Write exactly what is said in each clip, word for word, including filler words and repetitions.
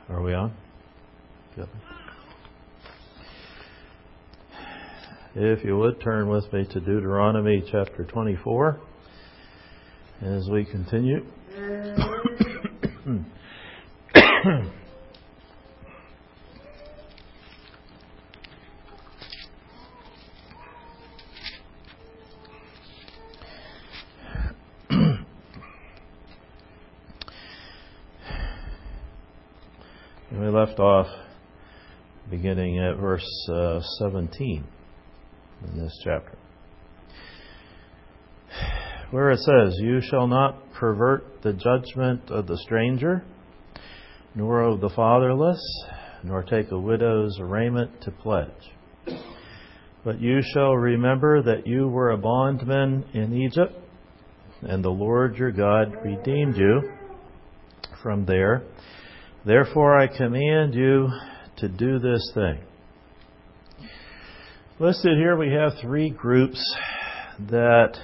Are we on? Good. If you would, turn with me to Deuteronomy chapter twenty-four as we continue. We left off beginning at verse uh, seventeen in this chapter, where it says, "You shall not pervert the judgment of the stranger, nor of the fatherless, nor take a widow's raiment to pledge. But you shall remember that you were a bondman in Egypt, and the Lord your God redeemed you from there. Therefore I command you to do this thing." Listed here we have three groups that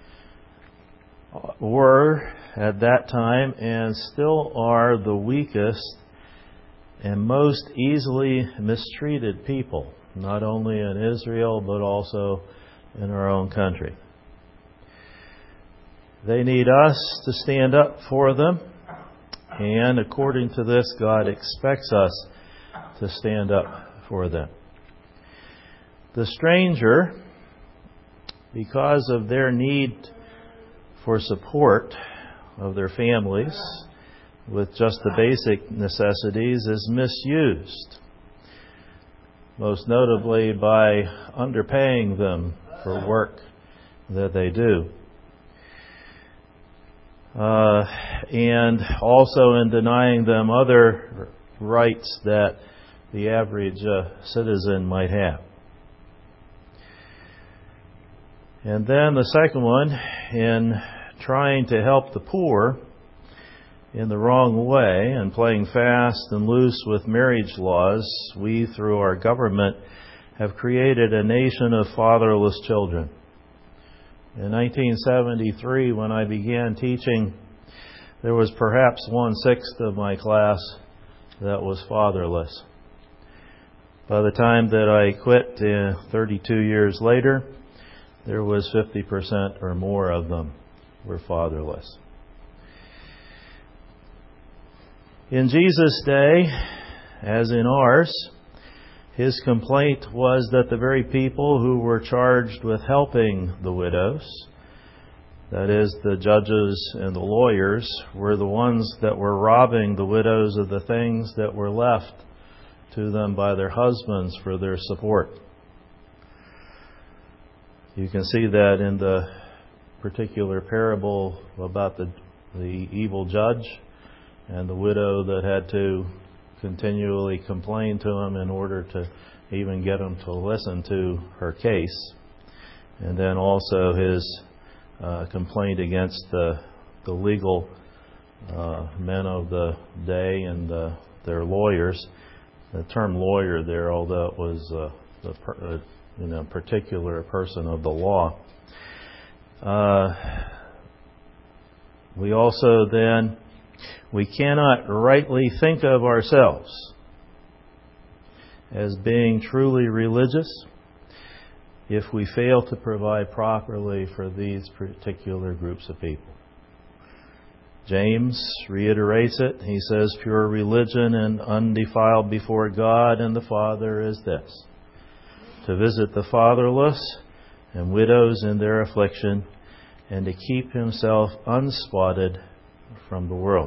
were at that time and still are the weakest and most easily mistreated people, not only in Israel but also in our own country. They need us to stand up for them. And according to this, God expects us to stand up for them. The stranger, because of their need for support of their families with just the basic necessities, is misused, most notably by underpaying them for work that they do. Uh, and also in denying them other rights that the average uh, citizen might have. And then the second one, in trying to help the poor in the wrong way and playing fast and loose with marriage laws, we, through our government, have created a nation of fatherless children. In nineteen seventy-three, when I began teaching, there was perhaps one-sixth of my class that was fatherless. By the time that I quit, uh, thirty-two years later, there was fifty percent or more of them were fatherless. In Jesus' day, as in ours, his complaint was that the very people who were charged with helping the widows, that is, the judges and the lawyers, were the ones that were robbing the widows of the things that were left to them by their husbands for their support. You can see that in the particular parable about the, the evil judge and the widow that had to continually complain to him in order to even get him to listen to her case. And then also his uh, complaint against the, the legal uh, men of the day and uh, their lawyers. The term lawyer there, although it was uh, the per, uh, you know, particular person of the law. Uh, we also then We cannot rightly think of ourselves as being truly religious if we fail to provide properly for these particular groups of people. James reiterates it. He says, "Pure religion and undefiled before God and the Father is this, to visit the fatherless and widows in their affliction, and to keep himself unspotted from the world."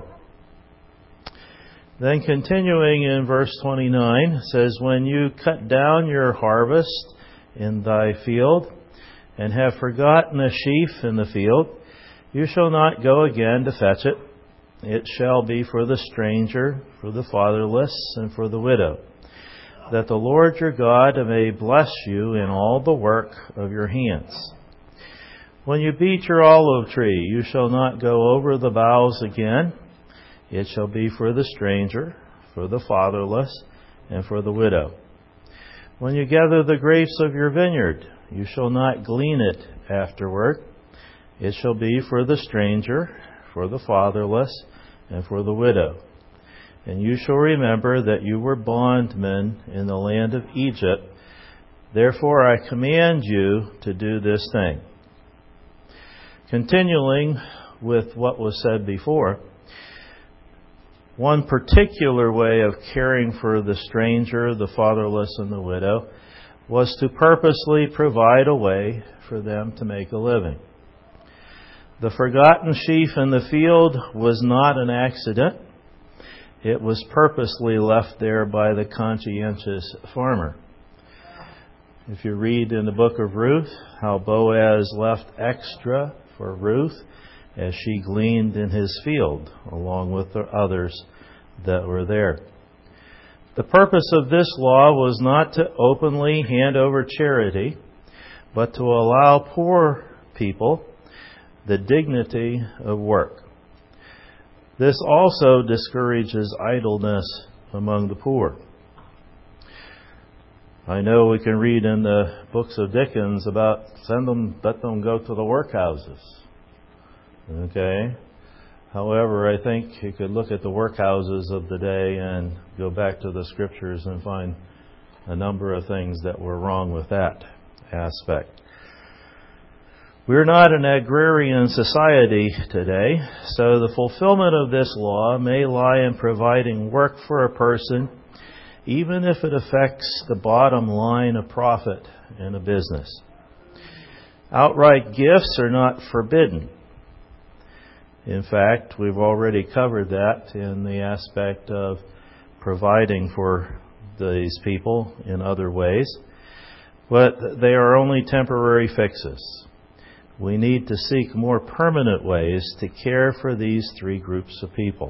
Then continuing in verse twenty-nine, it says, "When you cut down your harvest in thy field, and have forgotten a sheaf in the field, you shall not go again to fetch it. It shall be for the stranger, for the fatherless, and for the widow, that the Lord your God may bless you in all the work of your hands. When you beat your olive tree, you shall not go over the boughs again. It shall be for the stranger, for the fatherless, and for the widow. When you gather the grapes of your vineyard, you shall not glean it afterward. It shall be for the stranger, for the fatherless, and for the widow. And you shall remember that you were bondmen in the land of Egypt. Therefore I command you to do this thing. Continuing with what was said before, one particular way of caring for the stranger, the fatherless, and the widow was to purposely provide a way for them to make a living. The forgotten sheaf in the field was not an accident. It was purposely left there by the conscientious farmer. If you read in the book of Ruth how Boaz left extra for Ruth as she gleaned in his field along with the others that were there. The purpose of this law was not to openly hand over charity, but to allow poor people the dignity of work. This also discourages idleness among the poor. I know we can read in the books of Dickens about send them, let them go to the workhouses. Okay? However, I think you could look at the workhouses of the day and go back to the scriptures and find a number of things that were wrong with that aspect. We're not an agrarian society today, so the fulfillment of this law may lie in providing work for a person, even if it affects the bottom line of profit in a business. Outright gifts are not forbidden. In fact, we've already covered that in the aspect of providing for these people in other ways, but they are only temporary fixes. We need to seek more permanent ways to care for these three groups of people.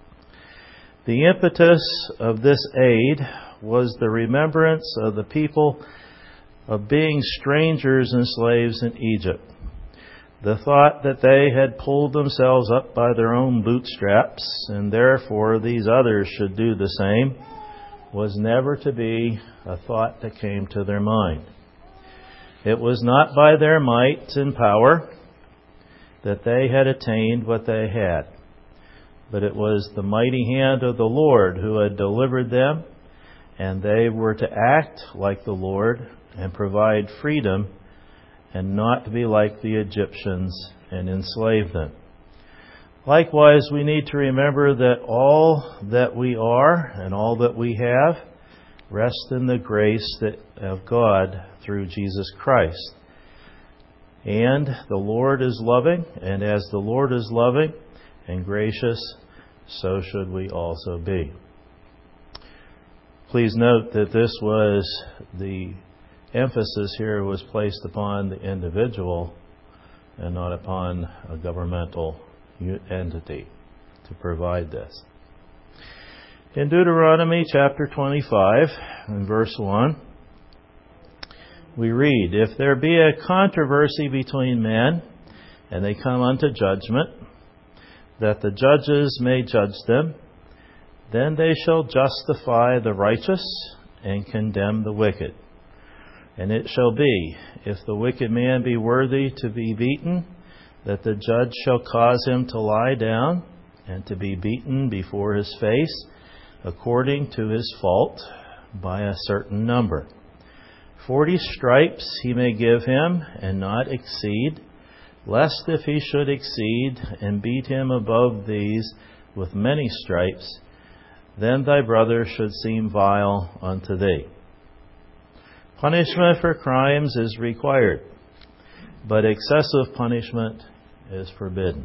The impetus of this aid was the remembrance of the people of being strangers and slaves in Egypt. The thought that they had pulled themselves up by their own bootstraps and therefore these others should do the same was never to be a thought that came to their mind. It was not by their might and power that they had attained what they had, but it was the mighty hand of the Lord who had delivered them, and they were to act like the Lord and provide freedom and not to be like the Egyptians and enslave them. Likewise, we need to remember that all that we are and all that we have rest in the grace that, of God through Jesus Christ. And the Lord is loving, and as the Lord is loving and gracious, so should we also be. Please note that this was the emphasis here was placed upon the individual and not upon a governmental entity to provide this. In Deuteronomy chapter twenty-five, in verse one, we read, "If there be a controversy between men, and they come unto judgment, that the judges may judge them, then they shall justify the righteous and condemn the wicked. And it shall be, if the wicked man be worthy to be beaten, that the judge shall cause him to lie down and to be beaten before his face, according to his fault, by a certain number. Forty stripes he may give him, and not exceed, lest if he should exceed, and beat him above these with many stripes, then thy brother should seem vile unto thee." Punishment for crimes is required, but excessive punishment is forbidden.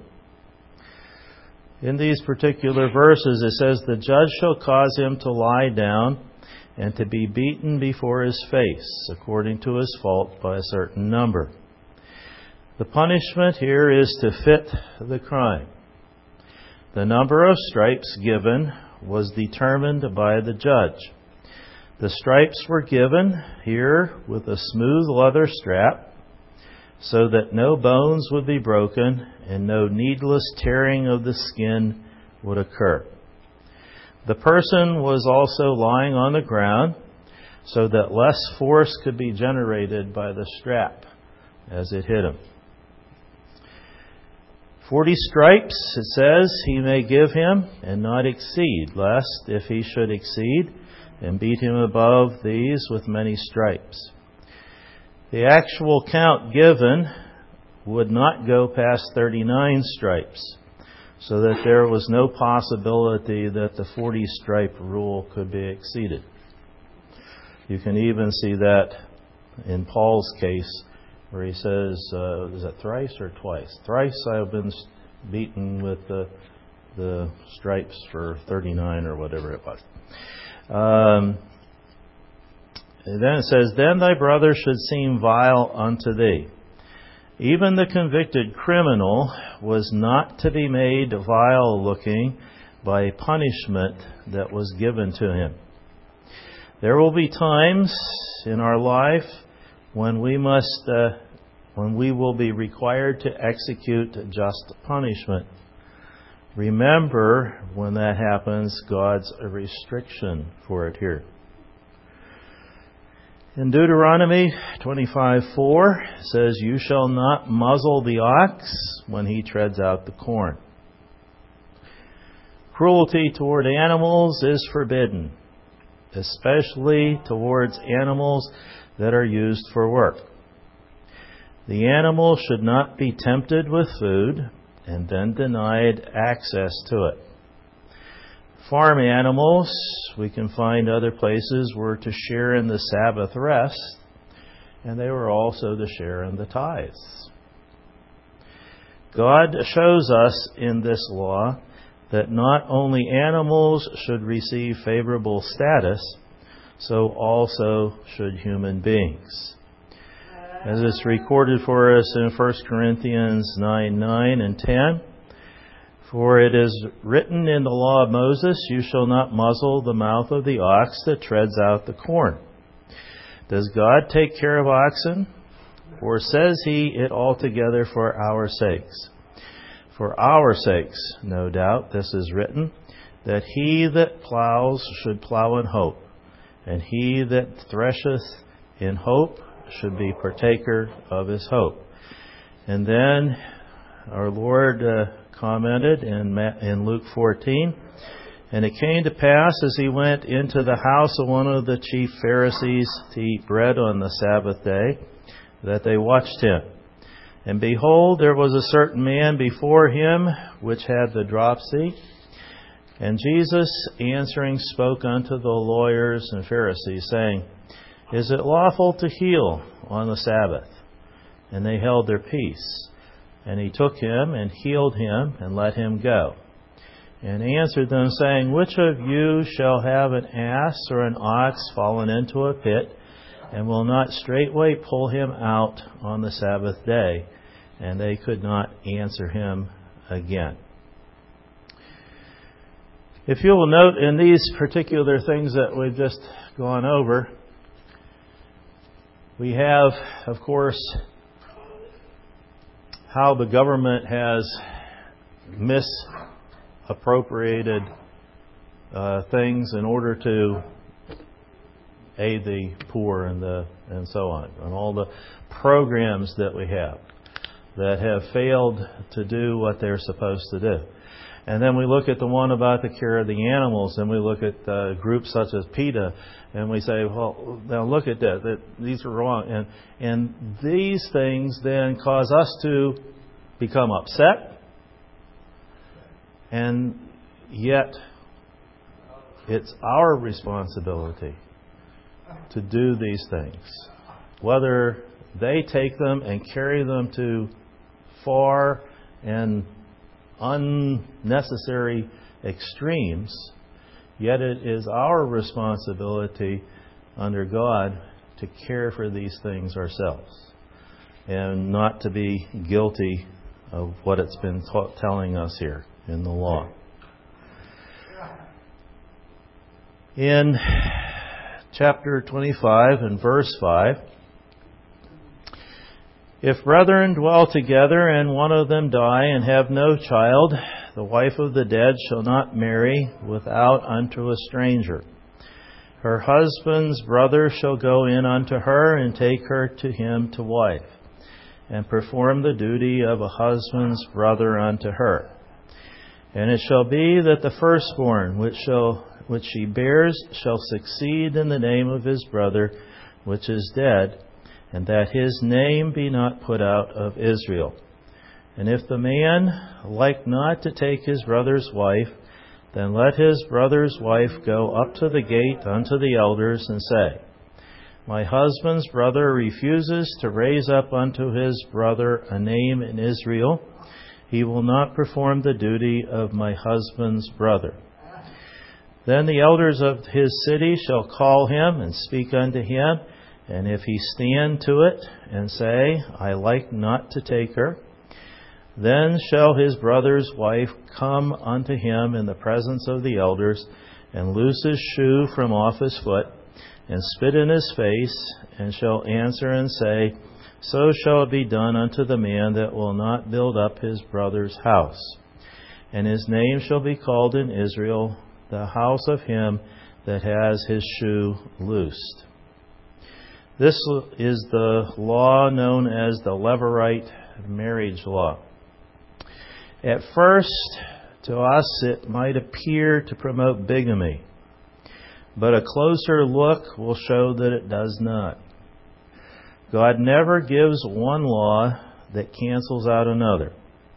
In these particular verses, it says, "The judge shall cause him to lie down and to be beaten before his face, according to his fault, by a certain number." The punishment here is to fit the crime. The number of stripes given was determined by the judge. The stripes were given here with a smooth leather strap, so that no bones would be broken and no needless tearing of the skin would occur. The person was also lying on the ground, so that less force could be generated by the strap as it hit him. Forty stripes, it says, he may give him, and not exceed, lest, if he should exceed, and beat him above these with many stripes. The actual count given would not go past thirty-nine stripes, so that there was no possibility that the forty-stripe rule could be exceeded. You can even see that in Paul's case, where he says, uh, is it thrice or twice? Thrice I have been beaten with the, the stripes for thirty-nine or whatever it was. Um, and then it says, then thy brother should seem vile unto thee. Even the convicted criminal was not to be made vile looking by punishment that was given to him. There will be times in our life when we must, uh, when we will be required to execute just punishment. Remember, when that happens, God's a restriction for it here. In Deuteronomy twenty-five four says, you shall not muzzle the ox when he treads out the corn. Cruelty toward animals is forbidden, especially towards animals that are used for work. The animal should not be tempted with food and then denied access to it. Farm animals, we can find other places, were to share in the Sabbath rest, and they were also to share in the tithes. God shows us in this law that not only animals should receive favorable status, so also should human beings. As it's recorded for us in First Corinthians nine nine and ten, for it is written in the law of Moses, you shall not muzzle the mouth of the ox that treads out the corn. Does God take care of oxen? Or says he it altogether for our sakes? For our sakes, no doubt, this is written, that he that plows should plow in hope, and he that thresheth in hope should be partaker of his hope. And then our Lord uh, commented in, in Luke fourteen, and it came to pass as he went into the house of one of the chief Pharisees to eat bread on the Sabbath day, that they watched him. And behold, there was a certain man before him which had the dropsy. And Jesus answering spoke unto the lawyers and Pharisees, saying, is it lawful to heal on the Sabbath? And they held their peace. And he took him and healed him and let him go. And answered them, saying, which of you shall have an ass or an ox fallen into a pit, and will not straightway pull him out on the Sabbath day? And they could not answer him again. If you will note in these particular things that we've just gone over, we have, of course, how the government has misappropriated uh, things in order to aid the poor and the and so on, and all the programs that we have that have failed to do what they're supposed to do. And then we look at the one about the care of the animals, and we look at uh, groups such as PETA, and we say, well, now look at that, that these are wrong. And, and these things then cause us to become upset, and yet it's our responsibility to do these things. Whether they take them and carry them to far and unnecessary extremes, yet it is our responsibility under God to care for these things ourselves and not to be guilty of what it's been ta- telling us here in the law. In chapter twenty-five and verse five, if brethren dwell together, and one of them die, and have no child, the wife of the dead shall not marry without unto a stranger. Her husband's brother shall go in unto her, and take her to him to wife. and perform the duty of a husband's brother unto her. And it shall be that the firstborn which shall which she bears shall succeed in the name of his brother which is dead, and that his name be not put out of Israel. And if the man like not to take his brother's wife, then let his brother's wife go up to the gate unto the elders, and say, My husband's brother refuses to raise up unto his brother a name in Israel. He will not perform the duty of my husband's brother. Then the elders of his city shall call him and speak unto him, and if he stand to it and say, I like not to take her, then shall his brother's wife come unto him in the presence of the elders, and loose his shoe from off his foot, and spit in his face, and shall answer and say, So shall it be done unto the man that will not build up his brother's house. And his name shall be called in Israel, the house of him that has his shoe loosed. This is the law known as the Levirate marriage law. At first, to us, it might appear to promote bigamy, but a closer look will show that it does not. God never gives one law that cancels out another.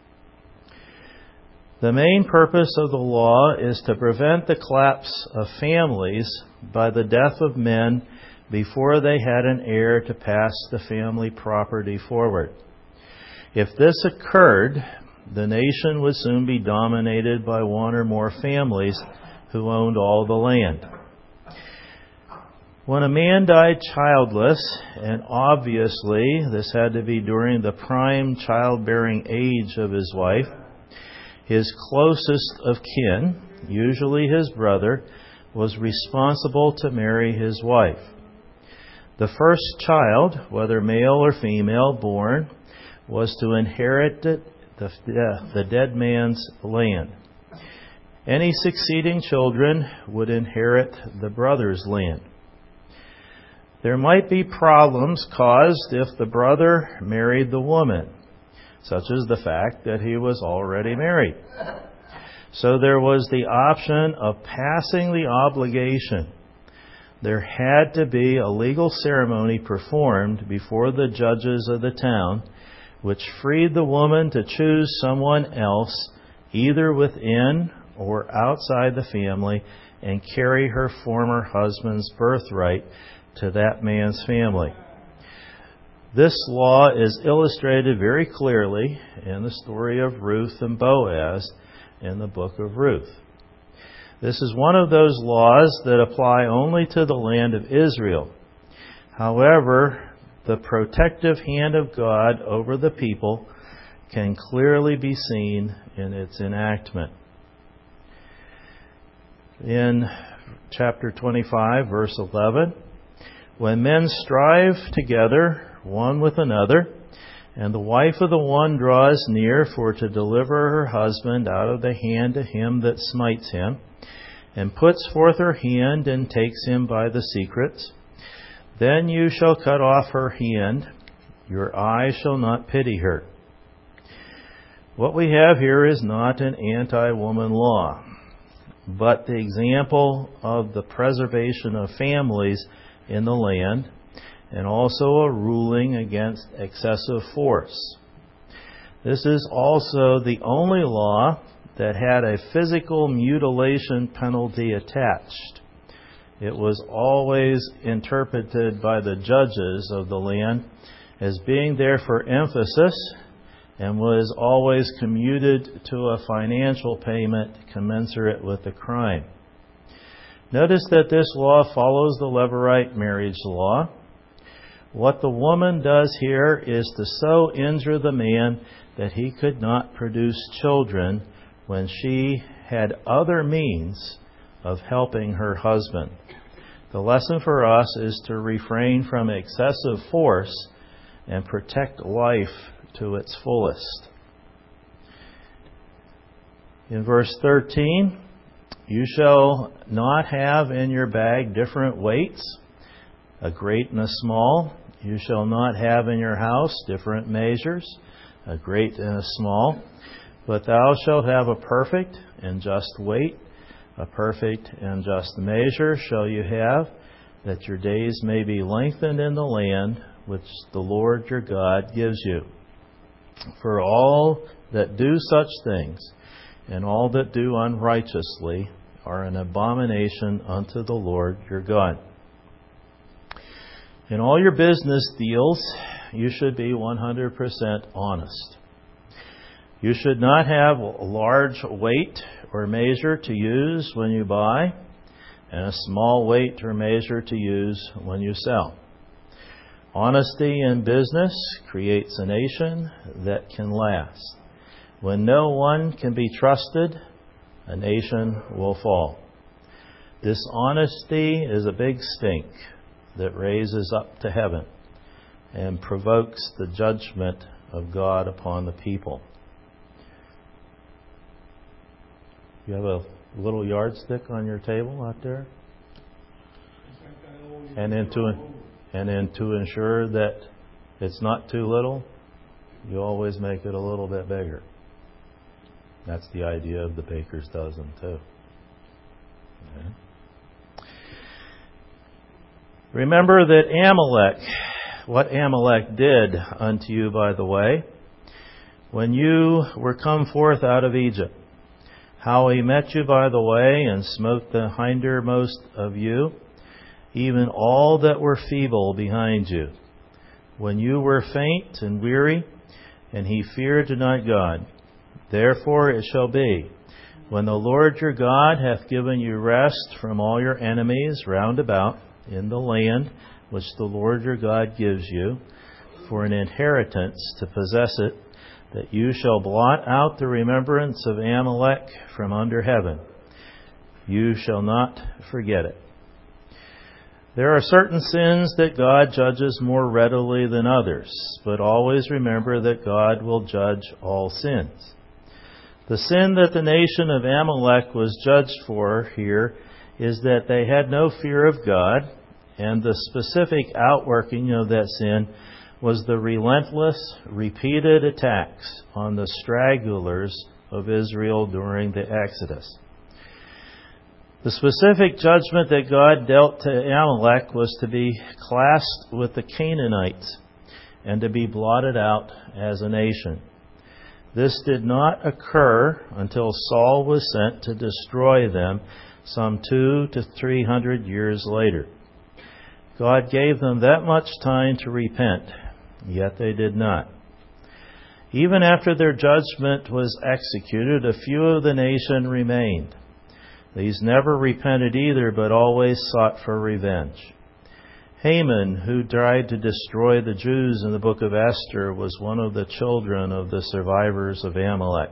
The main purpose of the law is to prevent the collapse of families by the death of men before they had an heir to pass the family property forward. If this occurred, the nation would soon be dominated by one or more families who owned all the land. When a man died childless, and obviously this had to be during the prime childbearing age of his wife, his closest of kin, usually his brother, was responsible to marry his wife. The first child, whether male or female, born, was to inherit the, the, the dead man's land. Any succeeding children would inherit the brother's land. There might be problems caused if the brother married the woman, such as the fact that he was already married. So there was the option of passing the obligation. There had to be a legal ceremony performed before the judges of the town, which freed the woman to choose someone else, either within or outside the family, and carry her former husband's birthright to that man's family. This law is illustrated very clearly in the story of Ruth and Boaz in the book of Ruth. This is one of those laws that apply only to the land of Israel. However, the protective hand of God over the people can clearly be seen in its enactment. In chapter twenty-five, verse eleven, when men strive together one with another, and the wife of the one draws near for to deliver her husband out of the hand to him that smites him, and puts forth her hand and takes him by the secrets, then you shall cut off her hand, your eye shall not pity her. What we have here is not an anti-woman law, but the example of the preservation of families in the land, and also a ruling against excessive force. This is also the only law that had a physical mutilation penalty attached. It was always interpreted by the judges of the land as being there for emphasis, and was always commuted to a financial payment commensurate with the crime. Notice that this law follows the Levirate marriage law. What the woman does here is to so injure the man that he could not produce children when she had other means of helping her husband. The lesson for us is to refrain from excessive force and protect life to its fullest. In verse thirteen, you shall not have in your bag different weights, a great and a small, You shall not have in your house different measures, a great and a small, but thou shalt have a perfect and just weight. A perfect and just measure shall you have, that your days may be lengthened in the land which the Lord your God gives you. For all that do such things, and all that do unrighteously, are an abomination unto the Lord your God. In all your business deals, you should be one hundred percent honest. You should not have a large weight or measure to use when you buy, and a small weight or measure to use when you sell. Honesty in business creates a nation that can last. When no one can be trusted, a nation will fall. Dishonesty is a big stink that raises up to heaven and provokes the judgment of God upon the people. You have a little yardstick on your table out there? And then to, and then to ensure that it's not too little, you always make it a little bit bigger. That's the idea of the baker's dozen, too. Okay. Remember that Amalek, what Amalek did unto you, by the way, when you were come forth out of Egypt, how he met you by the way and smote the hindermost of you, even all that were feeble behind you, when you were faint and weary, and he feared not God. Therefore it shall be, when the Lord your God hath given you rest from all your enemies round about in the land which the Lord your God gives you, for an inheritance to possess it, that you shall blot out the remembrance of Amalek from under heaven. You shall not forget it. There are certain sins that God judges more readily than others, but always remember that God will judge all sins. The sin that the nation of Amalek was judged for here is that they had no fear of God, and the specific outworking of that sin was the relentless, repeated attacks on the stragglers of Israel during the Exodus. The specific judgment that God dealt to Amalek was to be classed with the Canaanites and to be blotted out as a nation. This did not occur until Saul was sent to destroy them some two to three hundred years later. God gave them that much time to repent, yet they did not. Even after their judgment was executed, a few of the nation remained. These never repented either, but always sought for revenge. Haman, who tried to destroy the Jews in the book of Esther, was one of the children of the survivors of Amalek.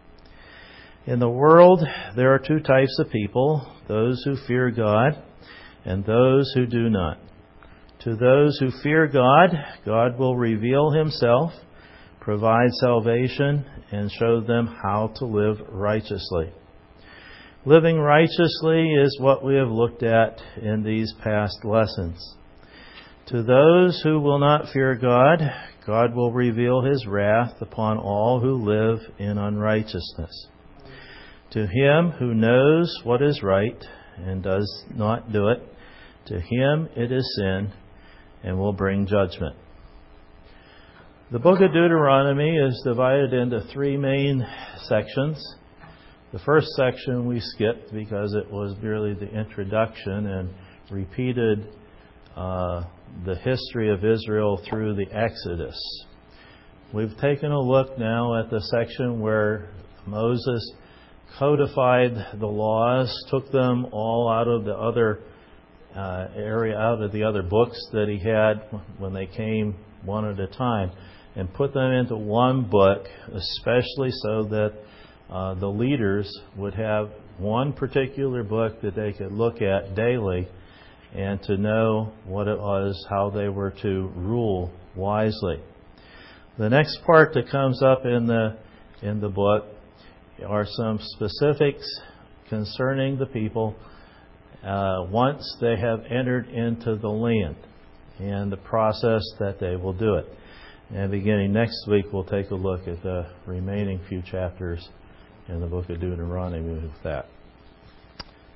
In the world, there are two types of people, those who fear God and those who do not. To those who fear God, God will reveal Himself, provide salvation, and show them how to live righteously. Living righteously is what we have looked at in these past lessons. To those who will not fear God, God will reveal His wrath upon all who live in unrighteousness. To him who knows what is right and does not do it, to him it is sin and will bring judgment. The book of Deuteronomy is divided into three main sections. The first section we skipped because it was merely the introduction and repeated uh, the history of Israel through the Exodus. We've taken a look now at the section where Moses codified the laws, took them all out of the other uh, area, out of the other books that he had when they came one at a time, and put them into one book, especially so that uh, the leaders would have one particular book that they could look at daily and to know what it was, how they were to rule wisely. The next part that comes up in the in the book are some specifics concerning the people uh, once they have entered into the land. and the process that they will do it. And beginning next week, we'll take a look at the remaining few chapters in the book of Deuteronomy with that.